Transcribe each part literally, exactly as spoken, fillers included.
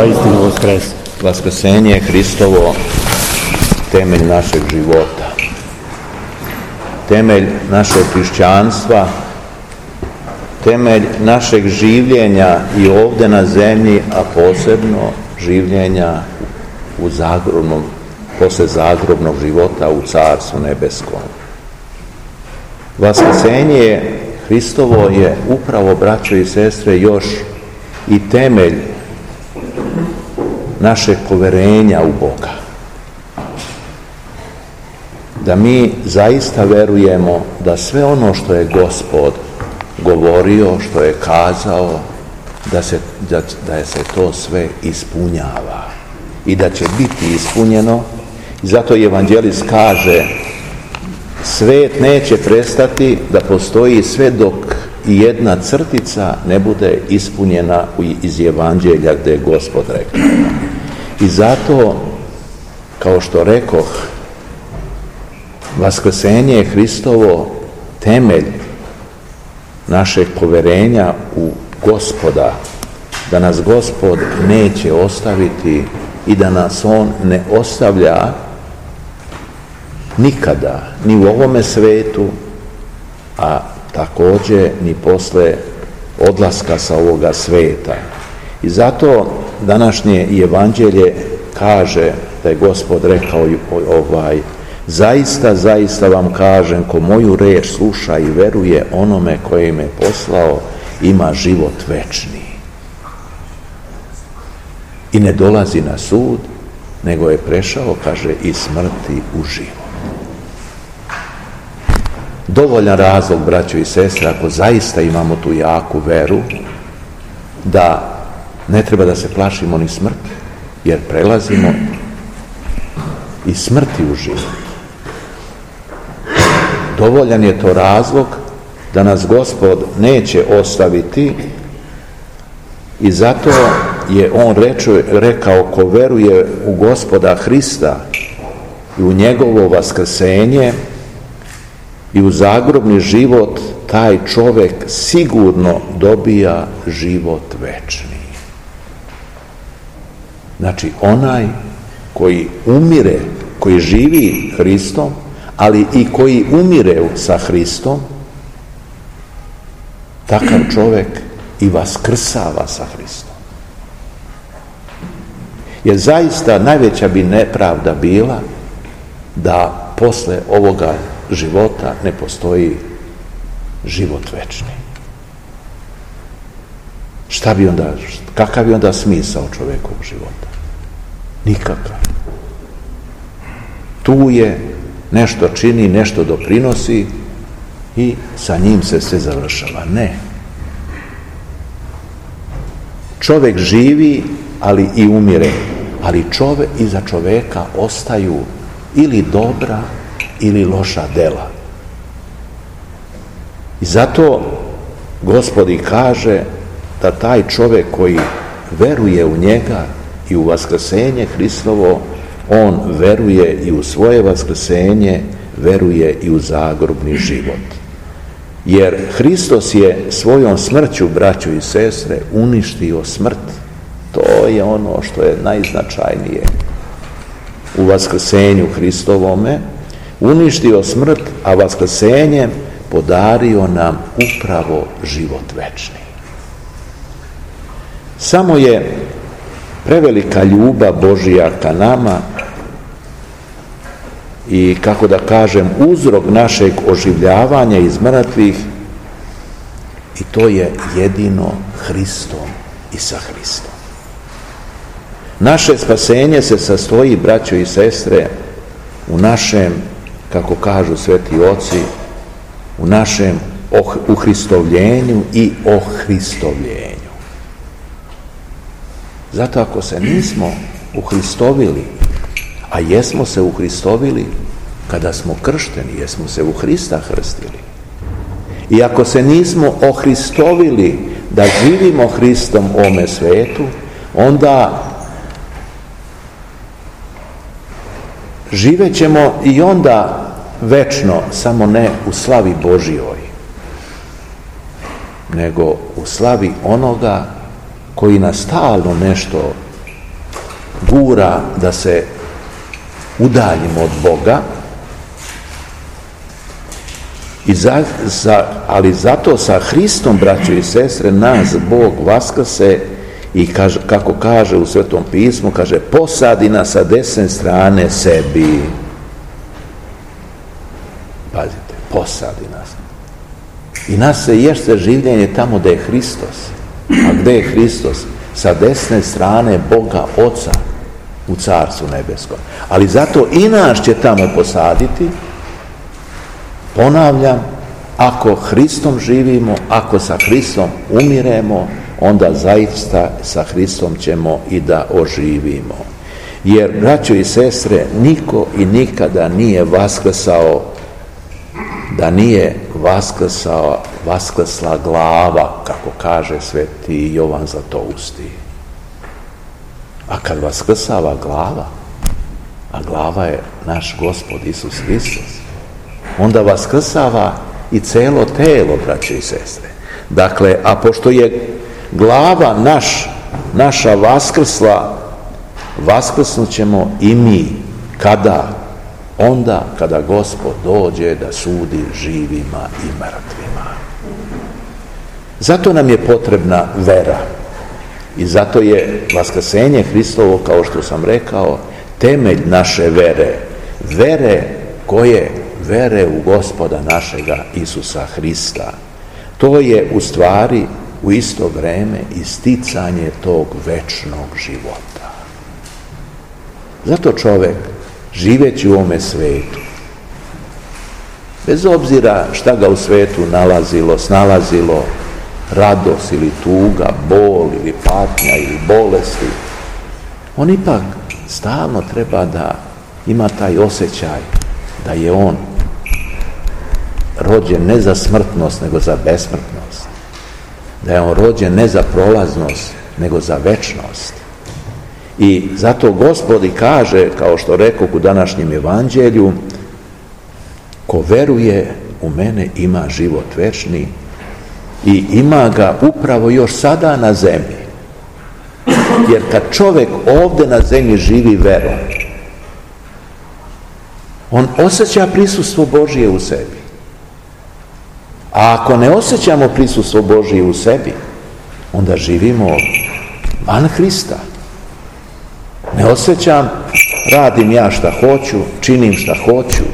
zaistinu voskres. Vaskrsenje je Hristovo temelj našeg života, temelj našeg hrišćanstva, temelj našeg življenja i ovdje na zemlji, a posebno življenja u zagrobnom, posle zagrobnog života u Carstvu nebeskom. Vaskrsenje Hristovo je upravo, braćo i sestre, još i temelj našeg poverenja u Boga. Da mi zaista verujemo da sve ono što je Gospod govorio, što je kazao, da se, da, da se to sve ispunjava i da će biti ispunjeno. I zato evanđelist kaže: svet neće prestati da postoji sve dok i jedna crtica ne bude ispunjena iz evanđelja gdje je Gospod rekao. I zato, kao što rekoh, vaskrsenje je Hristovo temelj našeg poverenja u Gospoda, da nas Gospod neće ostaviti i da nas On ne ostavlja nikada, ni u ovome svetu, a također ni posle odlaska sa ovoga sveta. I zato današnje evanđelje kaže da je Gospod rekao ovaj: zaista, zaista vam kažem, ko moju reč sluša i veruje onome koji me poslao, ima život večni. I ne dolazi na sud, nego je prešao, kaže, iz smrti u život. Dovoljan razlog, braćo i sestre, ako zaista imamo tu jaku veru, da ne treba da se plašimo ni smrti, jer prelazimo iz smrti u život. Dovoljan je to razlog da nas Gospod neće ostaviti, i zato je On reču, rekao: ko veruje u Gospoda Hrista i u njegovo vaskrsenje i u zagrobni život, taj čovjek sigurno dobija život večni. Znači, onaj koji umire, koji živi Hristom, ali i koji umire sa Hristom, takav čovjek i vaskrsava sa Hristom. Jer zaista najveća bi nepravda bila da posle ovoga života ne postoji život večni. Šta bi onda, kakav bi onda smisao čovjekovog života? Nikakav. Tu je, nešto čini, nešto doprinosi i sa njim se sve završava. Ne. Čovjek živi, ali i umire. Ali čovjek, iza čovjeka ostaju ili dobra ili loša dela. I zato Gospod i kaže da taj čovjek koji veruje u njega i u vaskrsenje Hristovo, on veruje i u svoje vaskrsenje, veruje i u zagrobni život. Jer Hristos je svojom smrću, braćo i sestre, uništio smrt. To je ono što je najznačajnije u vaskrsenju Hristovome. Uništio smrt, a vaskrsenjem podario nam upravo život večni. Samo je prevelika ljubav Božija ka nama i, kako da kažem, uzrok našeg oživljavanja iz mrtvih, i to je jedino Hristom i sa Hristom. Naše spasenje se sastoji, braćo i sestre, u našem, kako kažu sveti oci, u našem oh, uhristovljenju i ohristovljenju. Zato ako se nismo uhristovili, a jesmo se uhristovili kada smo kršteni, jesmo se u Hrista krstili, i ako se nismo ohristovili da živimo Hristom u ovome svetu, onda živet ćemo i onda večno, samo ne u slavi Božjoj, nego u slavi onoga koji nas stalno nešto gura da se udaljimo od Boga, I za, za, ali zato sa Hristom, braćo i sestre, nas Bog vaskrse i kaže, kako kaže u Svetom pismu, kaže, posadi nas sa desne strane sebi. Pazite, posadi nas. I nas se ješće življenje tamo gdje je Hristos. A gdje je Hristos? Sa desne strane Boga Oca u Carstvu nebeskom. Ali zato i nas će tamo posaditi. Ponavljam, ako Hristom živimo, ako sa Hristom umiremo, onda zaista sa Hristom ćemo i da oživimo. Jer, braćo i sestre, niko i nikada nije vaskrsao, da nije vaskrsao, vaskrsla glava, kako kaže sveti Jovan Zlatousti. A kad vaskrsava glava, a glava je naš Gospod Isus Hristos, onda vaskrsava i celo telo, braće i sestre. Dakle, a pošto je glava naš, naša vaskrsla, vaskrsnut ćemo i mi. Kada? Onda kada Gospod dođe da sudi živima i mrtvima. Zato nam je potrebna vera. I zato je vaskrsenje Hristovo, kao što sam rekao, temelj naše vere. Vere koje vere u Gospoda našega Isusa Hrista. To je u stvari u isto vreme isticanje tog večnog života. Zato čovjek, živeći u ovome svetu, bez obzira šta ga u svetu nalazilo, snalazilo, radost ili tuga, bol ili patnja ili bolesti, on ipak stalno treba da ima taj osjećaj da je on rođen ne za smrtnost, nego za besmrtnost. Da je on rođen ne za prolaznost, nego za večnost. I zato Gospod i kaže, kao što rekao u današnjem evanđelju, ko veruje u mene ima život večni i ima ga upravo još sada na zemlji. Jer kad čovjek ovdje na zemlji živi verom, on osjeća prisustvo Božije u sebi. A ako ne osjećamo prisustvo Božije u sebi, onda živimo van Hrista. Ne osjećam, radim ja šta hoću, činim šta hoću.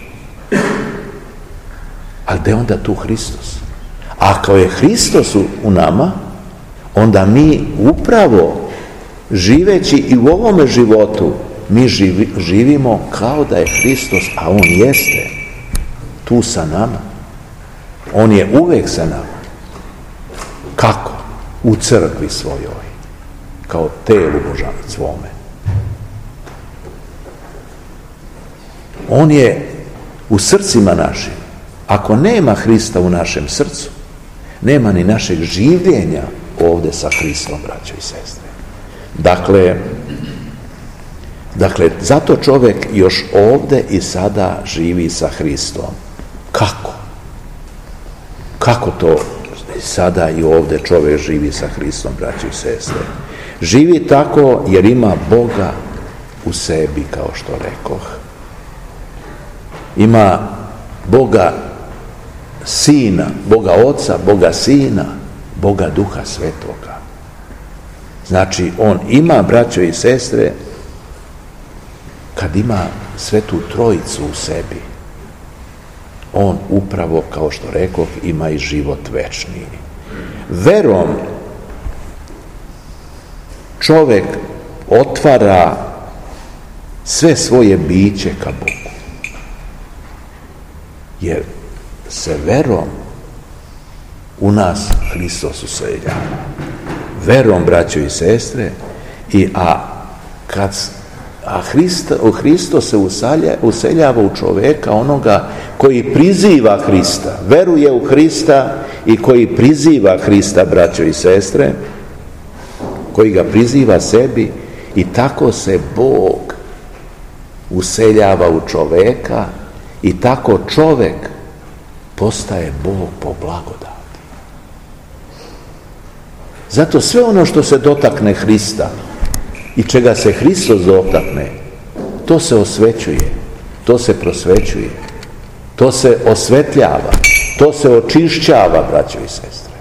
A gdje onda tu Hristos? Ako je Hristos u nama, onda mi upravo živeći i u ovome životu, mi živi, živimo kao da je Hristos, a On jeste tu sa nama. On je uvijek sa nama. Kako? U crkvi svojoj, kao telu Boža svome. On je u srcima našim. Ako nema Hrista u našem srcu, nema ni našeg življenja ovdje sa Hristom, braćo i sestre. Dakle, dakle, zato čovjek još ovdje i sada živi sa Hristom. Kako? Kako to sada i ovdje čovjek živi sa Hristom, braćo i sestre? Živi tako jer ima Boga u sebi, kao što rekoh. Ima Boga Sina, Boga Oca, Boga Sina, Boga Duha Svetoga. Znači, on ima, braćo i sestre, kad ima Svetu Trojicu u sebi, on upravo, kao što rekoh, ima i život večni. Verom čovjek otvara sve svoje biće ka Bogu. Jer se verom u nas Hristos useljava. Verom, braćo i sestre, i a kad a Hrista, u Hristo se uselja, useljava u čovjeka onoga koji priziva Hrista, veruje u Hrista i koji priziva Hrista, braćo i sestre, koji ga priziva sebi, i tako se Bog useljava u čovjeka i tako čovjek postaje Bog po blagodati. Zato sve ono što se dotakne Hrista, i čega se Hristos dotakne, to se osvećuje, to se prosvećuje, to se osvetljava, to se očišćava, braćo i sestre.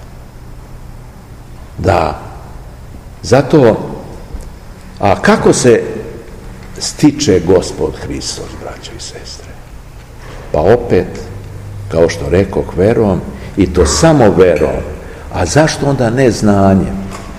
Da, zato, a kako se stiče Gospod Hristos, braćo i sestre? Pa opet, kao što rekoh, verom, i to samo verom. A zašto onda ne znanjem?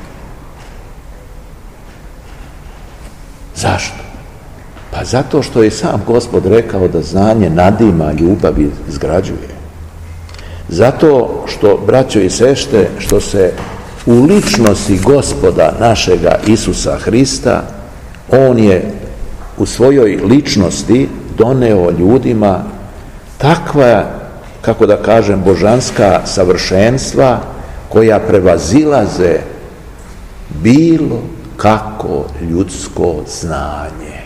Zašto? Pa zato što je sam Gospod rekao da znanje nadima, ljubav izgrađuje. Zato što, braćo i sestre, što se u ličnosti Gospoda našega Isusa Hrista, on je u svojoj ličnosti doneo ljudima takva, kako da kažem, božanska savršenstva koja prevazilaze bilo kako ljudsko znanje.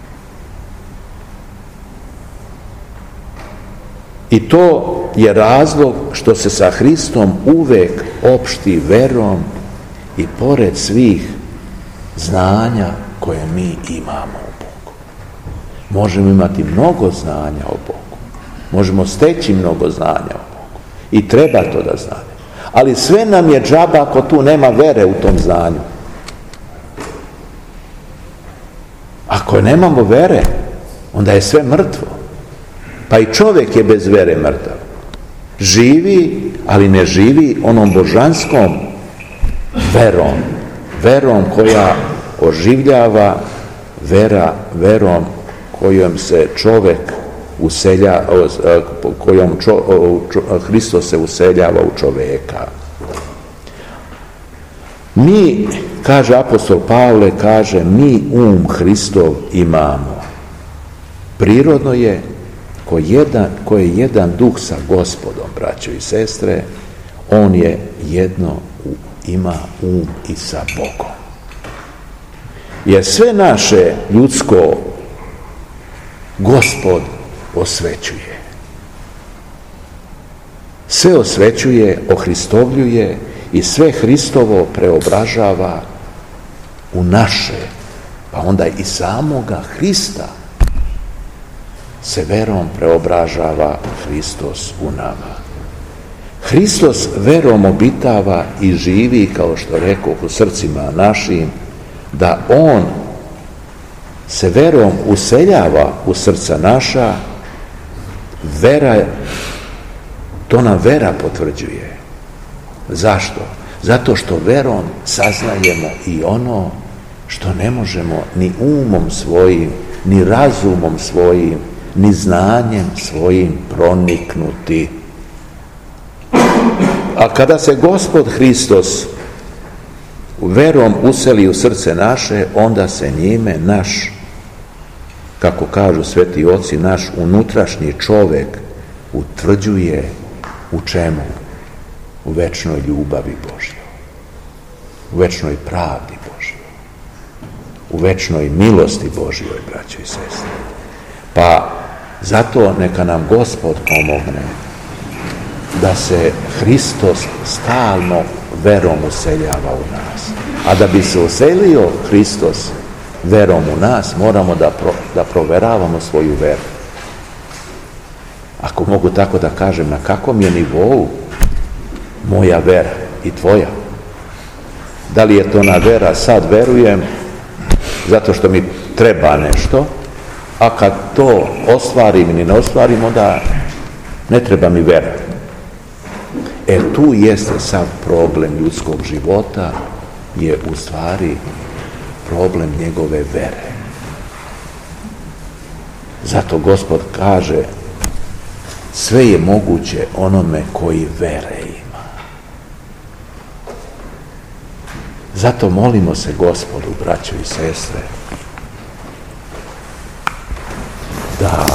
I to je razlog što se sa Hristom uvek opšti verom i pored svih znanja koje mi imamo o Bogu. Možemo imati mnogo znanja o Bogu. Možemo steći mnogo znanja o Bogu. I treba to da znamo. Ali sve nam je džaba ako tu nema vere u tom znanju. Ako nemamo vere, onda je sve mrtvo. Pa i čovjek je bez vere mrtav. Živi, ali ne živi onom božanskom verom. Verom koja oživljava, vera, verom kojom se čovjek uselja, kojom čo, čo, Hristos se useljava u čovjeka. Mi, kaže apostol Pavle, kaže, mi um Hristov imamo. Prirodno je ko, jedan, ko je jedan duh sa Gospodom, braćo i sestre, on je jedno, ima um i sa Bogom. Jer sve naše ljudsko Gospod osvećuje. Sve osvećuje, ohristovljuje i sve Hristovo preobražava u naše, pa onda i samoga Hrista se verom preobražava Hristos u nama. Hristos verom obitava i živi, kao što rekoh, u srcima našim, da on se verom useljava u srca naša. Vera, to nam vera potvrđuje. Zašto? Zato što verom saznajemo i ono što ne možemo ni umom svojim, ni razumom svojim, ni znanjem svojim proniknuti. A kada se Gospod Hristos verom useli u srce naše, onda se njime naš, kako kažu sveti oci, naš unutrašnji čovjek utvrđuje u čemu? U večnoj ljubavi Božjoj, u večnoj pravdi Božjoj, u večnoj milosti Božjoj, braćo i sestre. Pa zato neka nam Gospod pomogne da se Hristos stalno verom useljava u nas. A da bi se uselio Hristos verom u nas, moramo da, pro, da proveravamo svoju veru. Ako mogu tako da kažem, na kakvom je nivou moja vera i tvoja? Da li je to na vera, sad verujem zato što mi treba nešto, a kad to ostvarim ili ne ostvarim, onda ne treba mi vera. E tu jeste sav problem ljudskog života, je u stvari problem njegove vere. Zato Gospod kaže, sve je moguće onome koji vere ima. Zato molimo se Gospodu, braćo i sestre, da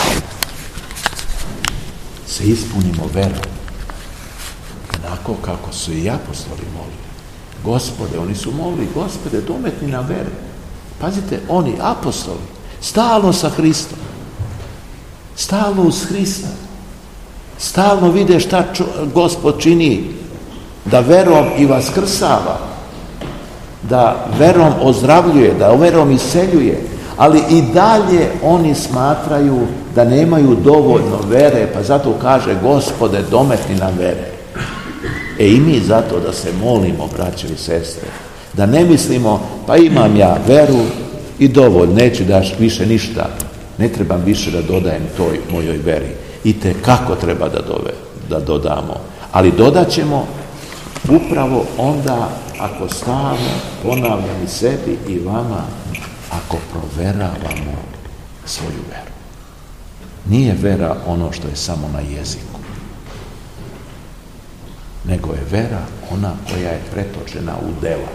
se ispunimo verom, onako kako su i apostoli molili. Gospode, oni su molili, Gospode, dometni na veru. Pazite, oni, apostoli, stalno sa Hristom, stalno uz Hrista, stalno vide šta čo, Gospod čini, da verom i vaskrsava, da verom ozdravljuje, da verom iseljuje, ali i dalje oni smatraju da nemaju dovoljno vere, pa zato kaže Gospode, dometni nam vere. E i mi zato da se molimo, braćo i sestre, da ne mislimo, pa imam ja veru i dovoljno, neću da više ništa, ne trebam više da dodajem toj mojoj veri. I te kako treba da, dove, da dodamo. Ali dodat ćemo upravo onda ako stalno ponavljam i sebi i vama, ako proveravamo svoju veru. Nije vera ono što je samo na jeziku, nego je vera ona koja je pretočena u dela.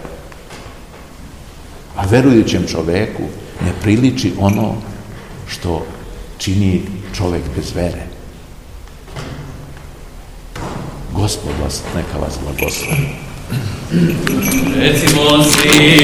A verujućem čoveku ne priliči ono što čini čovek bez vere. Gospod vas, neka vas blagoslovi. Recimo svi